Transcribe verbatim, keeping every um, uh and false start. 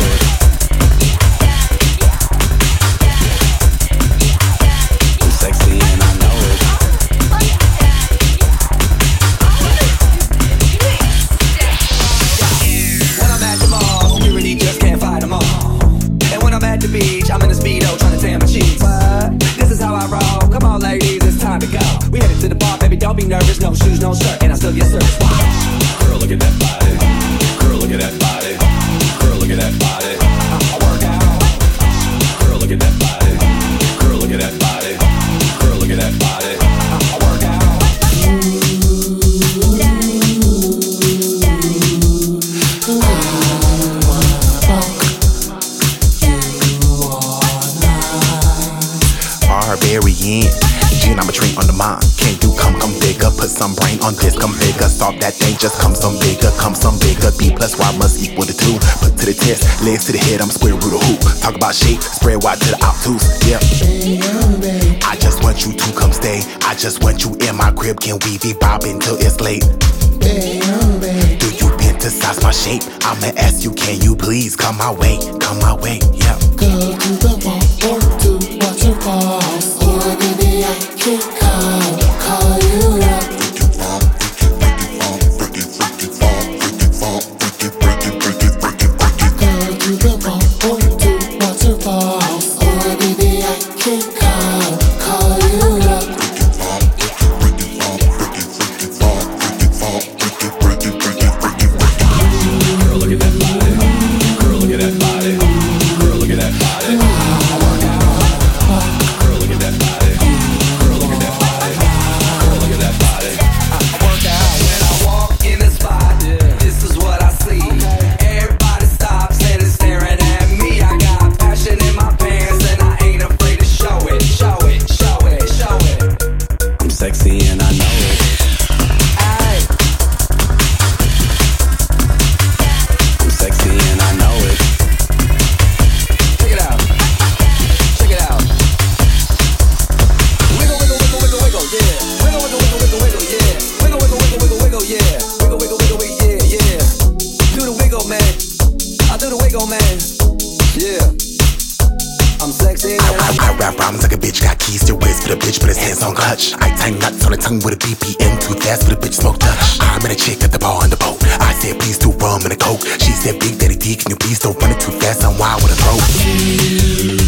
it. I'm sexy and I know it. When I'm at the mall, you really just can't fight them all. And when I'm at the beach, I'm in a Speedo trying to tan my cheeks. What? This is how I roll. Come on, ladies, it's time to go. We headed to the bar, baby, don't be nervous. No shoes, no shirt, and I still get service. Wow. Girl, look at that body. Girl, look at that body. Girl, look at that body. I work out. Girl, look at that body. Girl, look at that body. Girl, look at that body. I work out. Barbarian, geometry on the mind. Can't do come, come bigger. Put some brain on this, come bigger. Solve that thing, just come some bigger. Come some bigger. B plus Y must equal to two. Put to the test, legs to the head, I'm square root of hoop. Talk about shape, spread wide to the obtuse. Yeah. I just want you to come stay. I just want you in my crib. Can we be bobbing till it's late? Do you fantasize my shape? I'ma ask you, can you please come my way? Come my way, yeah. Go to the bar or to waterfalls. Or maybe I can call, call you up. Go to the bar or to waterfalls. Or maybe I can call, call you up. Girl, look at that body. Girl, look at that body. Girl, look at that body. I work out. Girl, look at that body. Girl, look at that body. Girl, look at that body. I work out. When I walk in the spot, this is what I see. Everybody stops and is staring at me. I got passion in my pants and I ain't afraid to show it. Show it, show it, show it. I'm sexy and I know it. Ay. I'm sexy and I know it. Check it out. Check it out. Wiggle, wiggle, wiggle, wiggle, wiggle, yeah. Wiggle, wiggle, wiggle, wiggle, wiggle, yeah. Wiggle, wiggle, wiggle, wiggle, wiggle, yeah. Wiggle, wiggle, wiggle, wiggle, yeah, yeah. Do the wiggle, man. I do the wiggle, man. Yeah. I'm sexy and I I rap rhymes like a bitch, got keys to waist for the bitch, but his hands on clutch. I tie nuts on the tongue with a B P M, too fast for the bitch smoke Dutch. I'm in a chick at the bar on the boat. I said please do rum and a coke. She said Big Daddy D, can you please don't run it too fast? I'm wild with a throat.